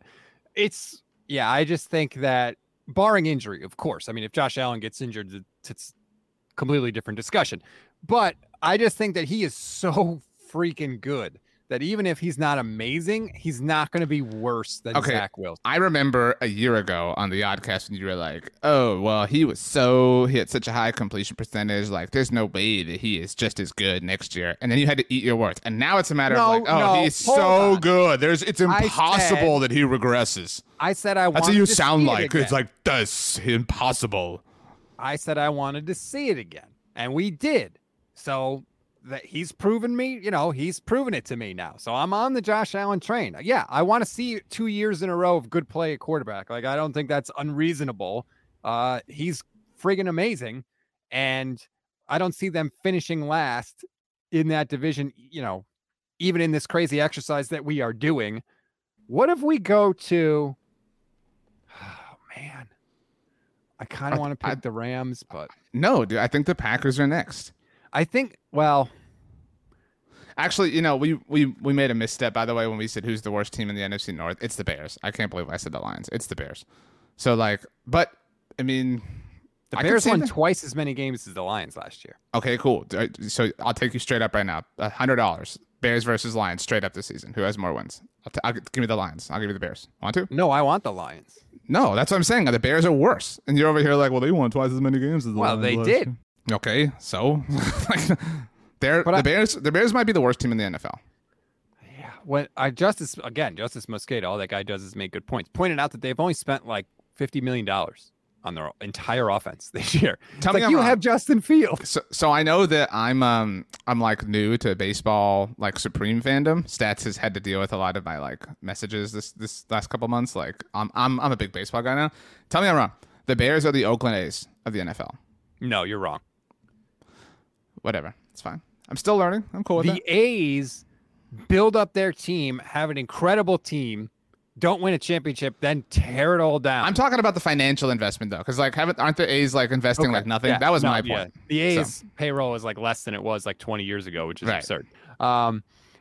I just think that barring injury, of course. I mean, if Josh Allen gets injured, it's a completely different discussion. But I just think that he is so freaking good that even if he's not amazing, he's not going to be worse than Zach Wilson. I remember a year ago on the Oddcast when you were like, oh, well, he had such a high completion percentage. Like, there's no way that he is just as good next year. And then you had to eat your words. And now it's a matter of like, he's so good. It's impossible that he regresses. I said I wanted That's what you to sound see like. It again. It's like, that's impossible. I said I wanted to see it again. And we did. So that he's proven me, he's proven it to me now. So I'm on the Josh Allen train. Yeah, I want to see 2 years in a row of good play at quarterback. Like, I don't think that's unreasonable. He's friggin' amazing. And I don't see them finishing last in that division, even in this crazy exercise that we are doing. What if we go to, oh man, I kind of want to pick the Rams, but no, dude, I think the Packers are next. I think, well, actually, we made a misstep, by the way, when we said who's the worst team in the NFC North. It's the Bears. I can't believe I said the Lions. It's the Bears. So but I mean, the Bears won twice as many games as the Lions last year. Okay, cool. So I'll take you straight up right now. $100. Bears versus Lions straight up this season. Who has more wins? Give me the Lions. I'll give you the Bears. Want to? No, I want the Lions. No, that's what I'm saying. The Bears are worse. And you're over here like, well, they won twice as many games as the Lions. Well, they did. Okay, so the Bears might be the worst team in the NFL. Yeah. When Justice Mosqueda, all that guy does is make good points. Pointed out that they've only spent like $50 million on their entire offense this year. Tell me you have Justin Fields. So I know that I'm like new to baseball, like Supreme fandom. Stats has had to deal with a lot of my like messages this last couple months. Like I'm a big baseball guy now. Tell me I'm wrong. The Bears are the Oakland A's of the NFL. No, you're wrong. Whatever. It's fine. I'm still learning. I'm cool with that. The A's build up their team, have an incredible team, don't win a championship, then tear it all down. I'm talking about the financial investment, though, because aren't the A's like investing like nothing? Yeah, that was my point. Yeah. The A's payroll is like less than it was like 20 years ago, which is absurd. Why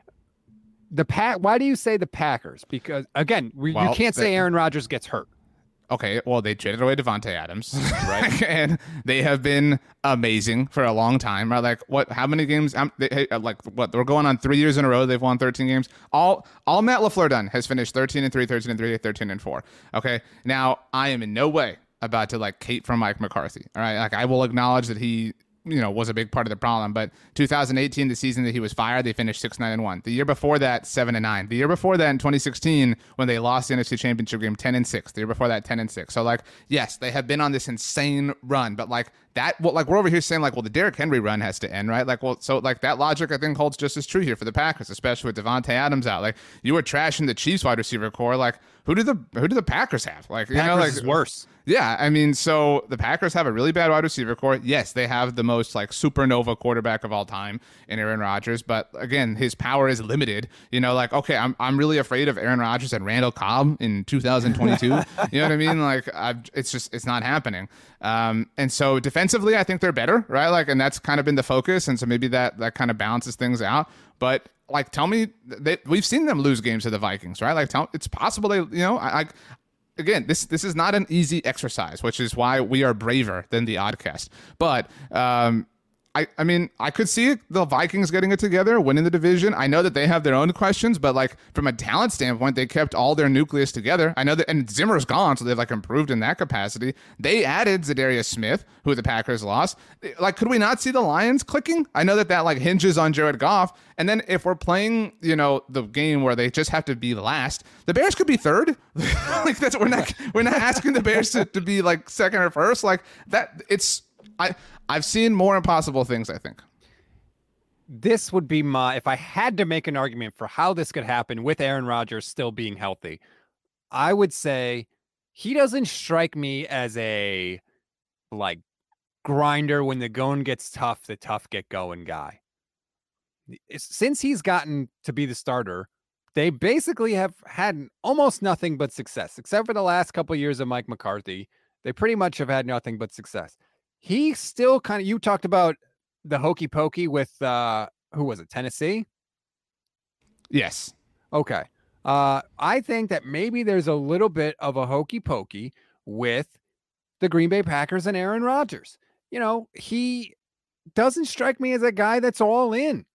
do you say the Packers? Because again, you can't say Aaron Rodgers gets hurt. Okay, well, they traded away Devontae Adams, right? And they have been amazing for a long time, right? Like, what? How many games? We're going on 3 years in a row. They've won 13 games. All Matt LaFleur done has finished 13-3, 13-3, 13-4. Okay, now I am in no way about to like cape for Mike McCarthy. All right, like I will acknowledge that he was a big part of the problem. But 2018, the season that he was fired, they finished 6-9-1. The year before that, 7-9. The year before that, in 2016, when they lost the NFC Championship game, 10-6. The year before that, 10-6. So like, yes, they have been on this insane run, but like that, we're over here saying like, well, the Derrick Henry run has to end, right? Like, well, so like that logic I think holds just as true here for the Packers, especially with Devontae Adams out. Like, you were trashing the Chiefs wide receiver core. Like, who do the Packers have? Like, Packers is worse. Yeah, I mean, so the Packers have a really bad wide receiver core. Yes, they have the most like supernova quarterback of all time in Aaron Rodgers, but again, his power is limited. Like, okay, I'm really afraid of Aaron Rodgers and Randall Cobb in 2022. You know what I mean? Like, it's not happening. And so defensively, I think they're better, right? Like, and that's kind of been the focus, and so maybe that kind of balances things out. But like, tell me, we've seen them lose games to the Vikings, right? Like, it's possible they, again, this is not an easy exercise, which is why we are braver than the Oddcast. But I mean, I could see the Vikings getting it together, winning the division. I know that they have their own questions, but like from a talent standpoint, they kept all their nucleus together. I know that, and Zimmer's gone, so they've like improved in that capacity. They added Zadarius Smith, who the Packers lost. Like, could we not see the Lions clicking? I know that like hinges on Jared Goff. And then if we're playing, the game where they just have to be last, the Bears could be third. Like, that's we're not asking the Bears to be like second or first. Like that, I've seen more impossible things, I think. This would be if I had to make an argument for how this could happen with Aaron Rodgers still being healthy, I would say he doesn't strike me as a like grinder when the going gets tough, the tough get going guy. Since he's gotten to be the starter, they basically have had almost nothing but success, except for the last couple of years of Mike McCarthy. They pretty much have had nothing but success. He still kind of, you talked about the hokey pokey with, who was it, Tennessee? Yes. Okay. I think that maybe there's a little bit of a hokey pokey with the Green Bay Packers and Aaron Rodgers. He doesn't strike me as a guy that's all in.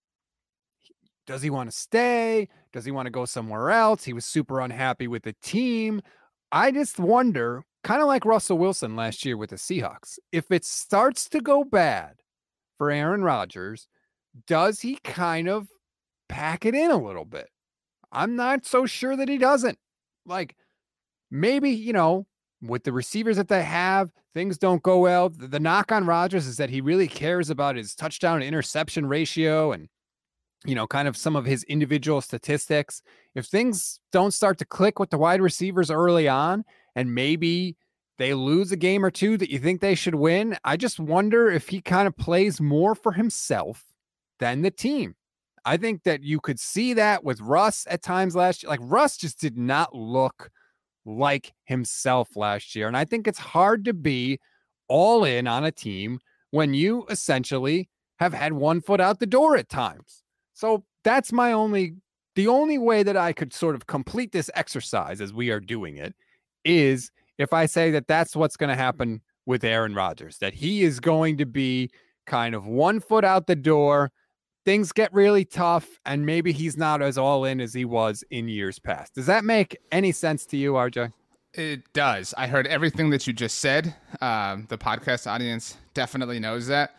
Does he want to stay? Does he want to go somewhere else? He was super unhappy with the team. I just wonder, kind of like Russell Wilson last year with the Seahawks, if it starts to go bad for Aaron Rodgers, does he kind of pack it in a little bit? I'm not so sure that he doesn't. Like, maybe, with the receivers that they have, things don't go well. The knock on Rodgers is that he really cares about his touchdown to interception ratio and, kind of some of his individual statistics. If things don't start to click with the wide receivers early on, and maybe they lose a game or two that you think they should win, I just wonder if he kind of plays more for himself than the team. I think that you could see that with Russ at times last year. Like, Russ just did not look like himself last year. And I think it's hard to be all in on a team when you essentially have had one foot out the door at times. So that's the only way that I could sort of complete this exercise as we are doing it is if I say that that's what's going to happen with Aaron Rodgers, that he is going to be kind of one foot out the door. Things get really tough, and maybe he's not as all in as he was in years past. Does that make any sense to you, RJ? It does. I heard everything that you just said. The podcast audience definitely knows that.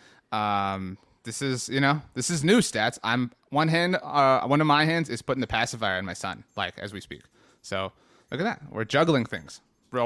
This is new stats. One of my hands is putting the pacifier in my son, like, as we speak. So look at that. We're juggling things.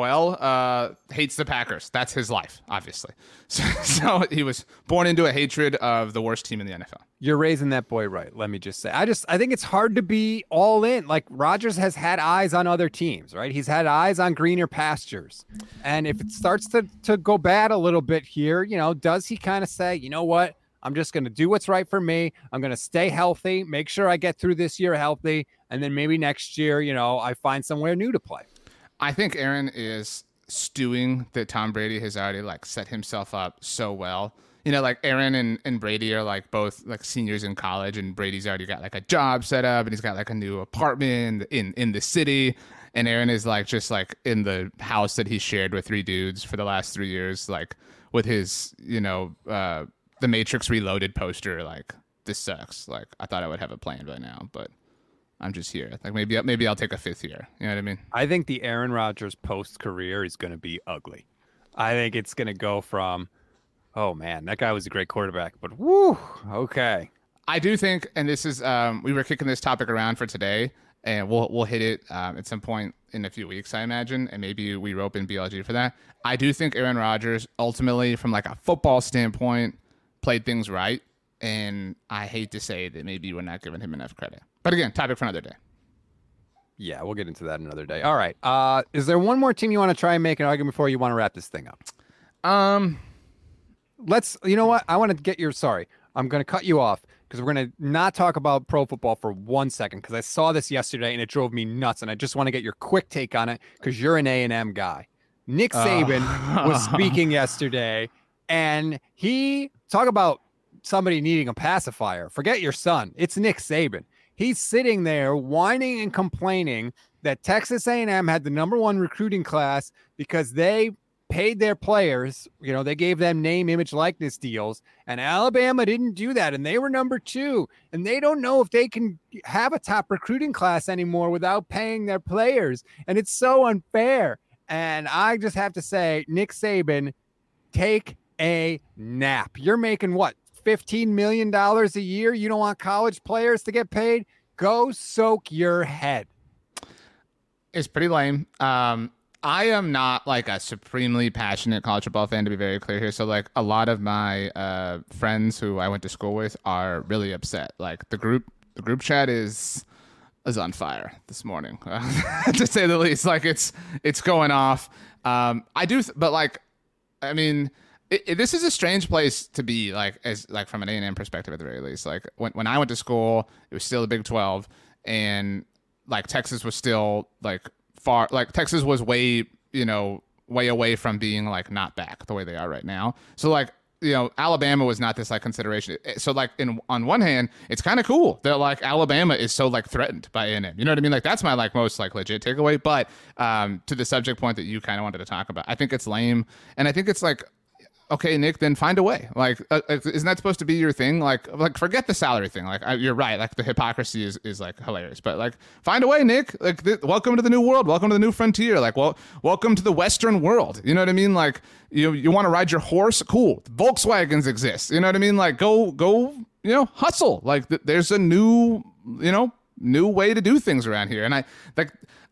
Roel hates the Packers. That's his life, obviously. So he was born into a hatred of the worst team in the NFL. You're raising that boy right, let me just say. I think it's hard to be all in. Like, Rodgers has had eyes on other teams, right? He's had eyes on greener pastures. And if it starts to go bad a little bit here, does he kind of say, you know what? I'm just going to do what's right for me. I'm going to stay healthy, make sure I get through this year healthy, and then maybe next year, I find somewhere new to play. I think Aaron is stewing that Tom Brady has already set himself up so well. Like Aaron and Brady are both seniors in college, and Brady's already got a job set up, and he's got a new apartment in the city. And Aaron is just in the house that he shared with three dudes for the last 3 years, with his, the Matrix Reloaded poster. This sucks. I thought I would have a plan by now, but I'm just here. Maybe I'll take a fifth year. You know what I mean? I think the Aaron Rodgers post-career is going to be ugly. I think it's going to go from, oh man, that guy was a great quarterback, but woo, okay. I do think, and this is, we were kicking this topic around for today, and we'll hit it at some point in a few weeks, I imagine, and maybe we rope in BLG for that. I do think Aaron Rodgers, ultimately, from a football standpoint, played things right, and I hate to say that maybe we're not giving him enough credit. But again, topic for another day. Yeah, we'll get into that another day. All right. Is there one more team you want to try and make an argument before you want to wrap this thing up? You know what? I want to get sorry. I'm going to cut you off because we're going to not talk about pro football for 1 second because I saw this yesterday and it drove me nuts. And I just want to get your quick take on it because you're an A&M guy. Nick Saban was speaking yesterday, and he talk about somebody needing a pacifier. Forget your son. It's Nick Saban. He's sitting there whining and complaining that Texas A&M had the #1 recruiting class because they paid their players. They gave them name, image, likeness deals, and Alabama didn't do that, and they were #2, and they don't know if they can have a top recruiting class anymore without paying their players, and it's so unfair. And I just have to say, Nick Saban, take a nap. You're making what? $15 million a year. You don't want college players to get paid? Go soak your head. It's pretty lame. I am not a supremely passionate college football fan, to be very clear here. So a lot of my friends who I went to school with are really upset. The group chat is on fire this morning, to say the least. It's going off. This is a strange place to be, as from an A&M perspective at the very least. When I went to school, it was still the Big 12, and Texas was still far. Texas was way away from being not back the way they are right now. So Alabama was not this consideration. So on one hand, it's kind of cool that Alabama is so threatened by A&M. You know what I mean? That's my most legit takeaway. But to the subject point that you kind of wanted to talk about, I think it's lame, and I think it's okay, Nick, then find a way. Isn't that supposed to be your thing? Forget the salary thing. You're right. The hypocrisy is hilarious. But find a way, Nick. Welcome to the new world. Welcome to the new frontier. Welcome to the Western world. You know what I mean? You want to ride your horse? Cool. Volkswagens exist. You know what I mean? Go. Hustle. There's a new way to do things around here. And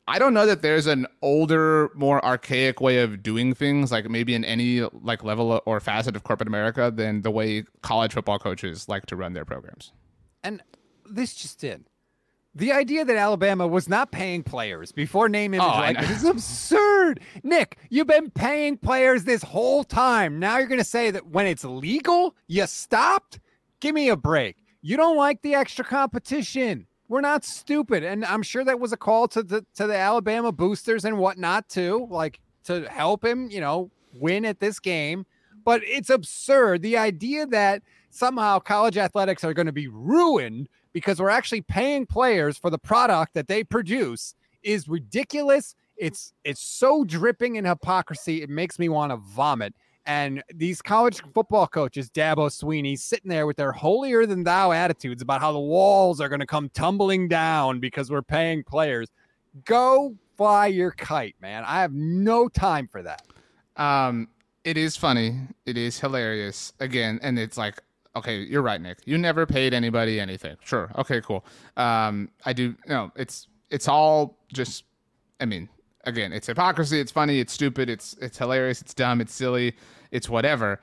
I don't know that there's an older, more archaic way of doing things, like maybe in any like level or facet of corporate America, than the way college football coaches like to run their programs. And this just in. The idea that Alabama was not paying players before name, image, likeness is absurd. Nick, you've been paying players this whole time. Now you're going to say that when it's legal, you stopped? Give me a break. You don't like the extra competition. We're not stupid. And I'm sure that was a call to the Alabama boosters and whatnot too, like to help him, win at this game. But it's absurd. The idea that somehow college athletics are going to be ruined because we're actually paying players for the product that they produce is ridiculous. It's so dripping in hypocrisy. It makes me want to vomit. And these college football coaches, Dabo Swinney, sitting there with their holier than thou attitudes about how the walls are going to come tumbling down because we're paying players. Go fly your kite, man. I have no time for that. It is funny. It is hilarious. Again, and it's like, okay, you're right, Nick. You never paid anybody anything. Sure. Okay, cool. I do. It's all just, again, it's hypocrisy. It's funny. It's stupid. It's hilarious. It's dumb. It's silly. It's whatever.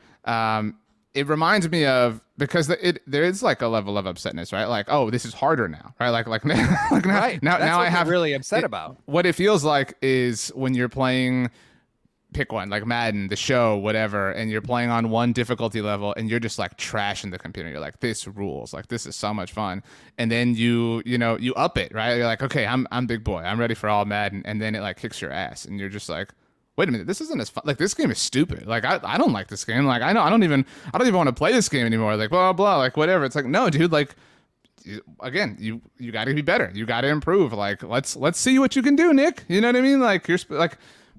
It reminds me of, because there is like a level of upsetness, right? Like, oh, this is harder now, right? Like now, right. now That's I what have I'm really upset about. What it feels like is when you're playing, pick one, like Madden, the show, whatever, and you're playing on one difficulty level and you're just like trashing the computer. You're like, this rules. Like, this is so much fun. And then you up it, right? You're like, okay, I'm big boy. I'm ready for all Madden. And then it like kicks your ass and you're just like, wait a minute, this isn't as fun. Like, this game is stupid. Like, I don't like this game. Like, I don't even want to play this game anymore. Like, blah, blah, like whatever. It's like, no, dude, like, again, you got to be better. You got to improve. Like, let's see what you can do, Nick. You know what I mean? Like, you're like,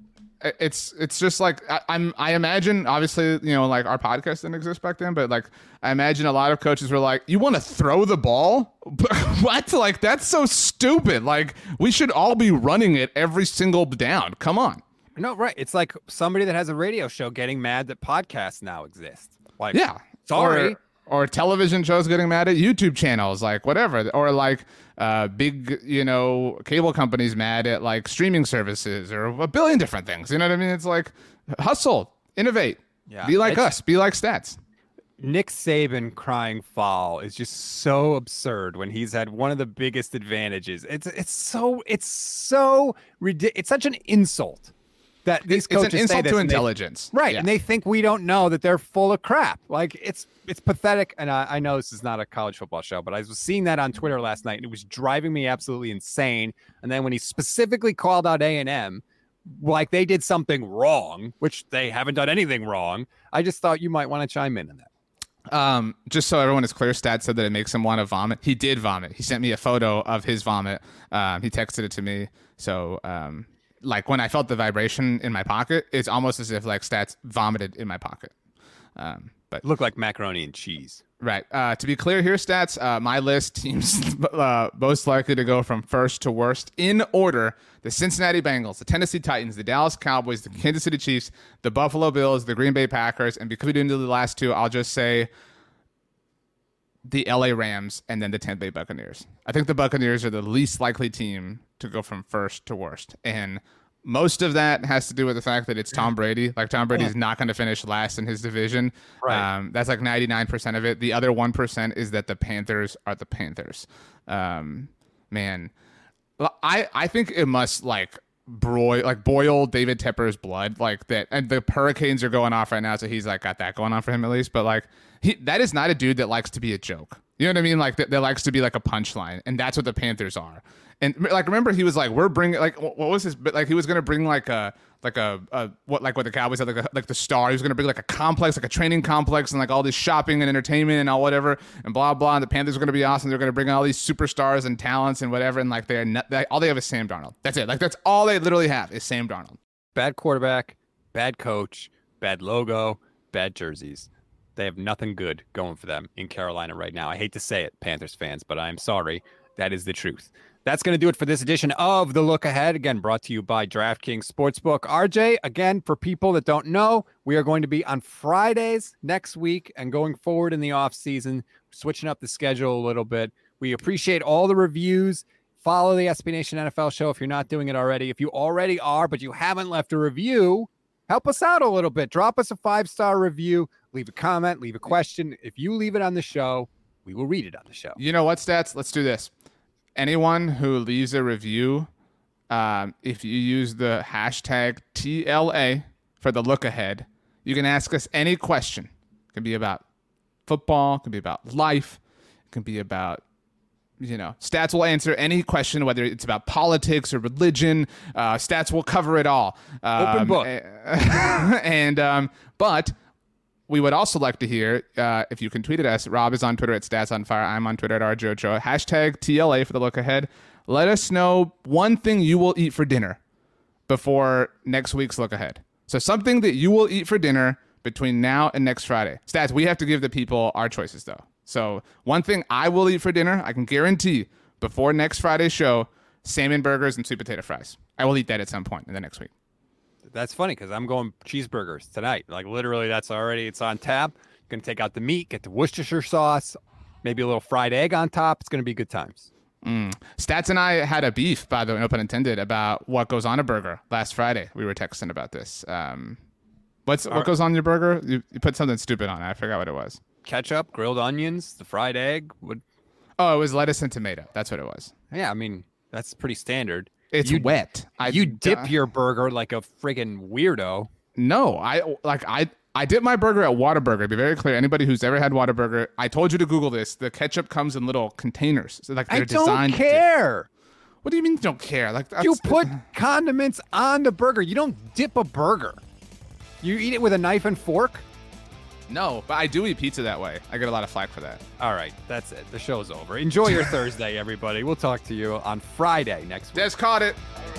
it's just like I imagine, obviously, like our podcast didn't exist back then, but like I imagine a lot of coaches were like, you want to throw the ball? What? Like, that's so stupid. Like, we should all be running it every single down. Come on. No, right. It's like somebody that has a radio show getting mad that podcasts now exist. Like, yeah, sorry. Or television shows getting mad at YouTube channels, like whatever. Or like big, cable companies mad at like streaming services or a billion different things. You know what I mean? It's like, hustle, innovate, be like us, be like Stats. Nick Saban crying foul is just so absurd when he's had one of the biggest advantages. It's so ridiculous. It's such an insult. That these coaches it's an insult say this to intelligence, right? Yeah. And they think we don't know that they're full of crap. Like, it's pathetic. And I know this is not a college football show, but I was seeing that on Twitter last night, and it was driving me absolutely insane. And then when he specifically called out A&M, like they did something wrong, which they haven't done anything wrong, I just thought you might want to chime in on that. Just so everyone is clear, Stat said that it makes him want to vomit. He did vomit. He sent me a photo of his vomit. He texted it to me. So, like when I felt the vibration in my pocket, it's almost as if like Stats vomited in my pocket. But look like macaroni and cheese. Right. To be clear here, Stats, my list teams most likely to go from first to worst in order: the Cincinnati Bengals, the Tennessee Titans, the Dallas Cowboys, the Kansas City Chiefs, the Buffalo Bills, the Green Bay Packers, and because we didn't do the last two, I'll just say the LA Rams and then the Tampa Bay Buccaneers. I think the Buccaneers are the least likely team to go from first to worst. And most of that has to do with the fact that it's Tom Brady. Like, Tom Brady's not going to finish last in his division. Right. That's like 99% of it. The other 1% is that the Panthers are the Panthers. Man, I think it must boil David Tepper's blood like that. And the Hurricanes are going off right now, so he's like got that going on for him at least. But like, that is not a dude that likes to be a joke. You know what I mean? Like, that likes to be like a punchline, and that's what the Panthers are. And like, remember, he was like, we're bringing, like, what was his, like, he was going to bring what the Cowboys had, like the Star. He was going to bring like a complex, like a training complex, and like all this shopping and entertainment and all whatever and blah blah. And the Panthers are going to be awesome. They're going to bring all these superstars and talents and whatever. And like all they have is Sam Darnold. That's it. Like, that's all they literally have is Sam Darnold. Bad quarterback, bad coach, bad logo, bad jerseys. They have nothing good going for them in Carolina right now. I hate to say it, Panthers fans, but I'm sorry. That is the truth. That's going to do it for this edition of The Look Ahead. Again, brought to you by DraftKings Sportsbook. RJ, again, for people that don't know, we are going to be on Fridays next week and going forward in the off season, switching up the schedule a little bit. We appreciate all the reviews. Follow the SB Nation NFL show if you're not doing it already. If you already are, but you haven't left a review, help us out a little bit. Drop us a 5-star review. Leave a comment. Leave a question. If you leave it on the show, we will read it on the show. You know what, Stats? Let's do this. Anyone who leaves a review, if you use the hashtag TLA for the look ahead, you can ask us any question. It can be about football. It can be about life. It can be about, Stats will answer any question, whether it's about politics or religion. Stats will cover it all. Open book. But we would also like to hear if you can tweet at us. Rob is on Twitter at StatsOnFire. I'm on Twitter at RJOchoa. Hashtag TLA for the look ahead. Let us know one thing you will eat for dinner before next week's look ahead. So something that you will eat for dinner between now and next Friday. Stats, we have to give the people our choices, though. So one thing I will eat for dinner, I can guarantee before next Friday's show, salmon burgers and sweet potato fries. I will eat that at some point in the next week. That's funny because I'm going cheeseburgers tonight. Like literally, it's on tap. Going to take out the meat, get the Worcestershire sauce, maybe a little fried egg on top. It's going to be good times. Stats and I had a beef, by the way, no pun intended, about what goes on a burger last Friday. We were texting about this. What goes on your burger? You put something stupid on it. I forgot what it was. Ketchup, grilled onions, the fried egg. Oh, it was lettuce and tomato. That's what it was. Yeah, I mean, that's pretty standard. It's wet. You dip your burger like a friggin' weirdo. No, I dip my burger at Whataburger. To be very clear, anybody who's ever had Whataburger, I told you to Google this. The ketchup comes in little containers. So they're designed. I don't care. What do you mean you don't care? You put condiments on the burger. You don't dip a burger. You eat it with a knife and fork? No, but I do eat pizza that way. I get a lot of flack for that. All right, that's it. The show's over. Enjoy your Thursday, everybody. We'll talk to you on Friday next week. Des caught it.